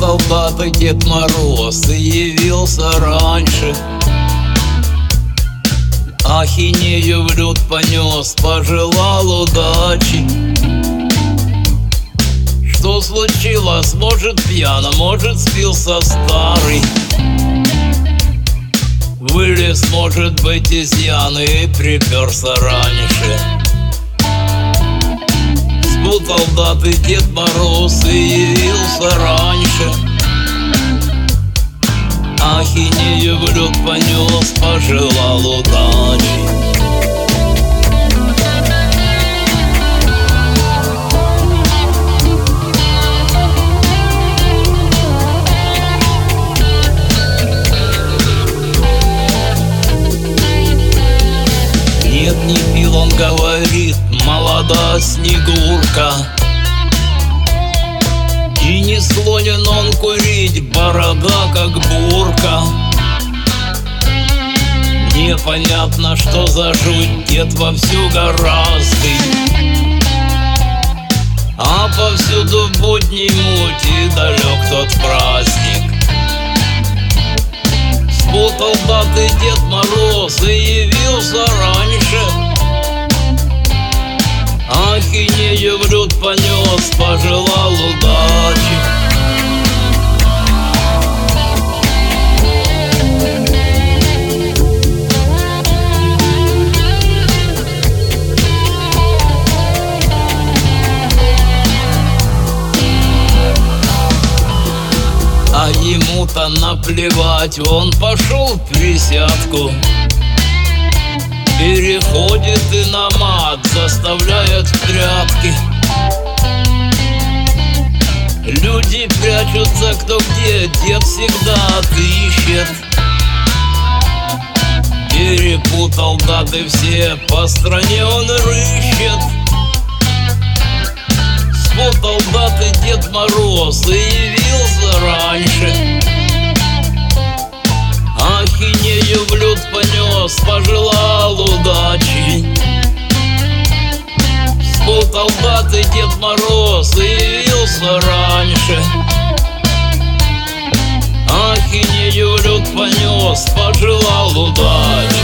солдаты Дед Мороз и явился раньше. Ахинею в люд понес, пожелал удачи. Что случилось? Может, пьяно, может, спился старый. Вылез, может быть, из Яны и приперся раньше. Спутал даты Дед Мороз и явился раньше. Ахинею в люд понес, пожелал удачи. Нет, не пил, он говорит, молода Снегурка. И не склонен он курить, борода как бурка. Непонятно, что за жуть, дед вовсю гораздый. А повсюду в будни муть, и далек тот праздник. Спутал даты Дед Мороз и явился раньше. Ахинею в люд понес, пожелал удачи. А ему-то наплевать, он пошел в присядку. Переходит и на мат, заставляет в прятки. Люди прячутся кто где, дед всегда отыщет. Перепутал даты все, по стране он рыщет. Спутал даты Дед Мороз и явился раньше. Ахинею в люд понес, пожелал удачи. Спутал даты Дед Мороз и явился раньше. Ахинею в люд понес, пожелал удачи.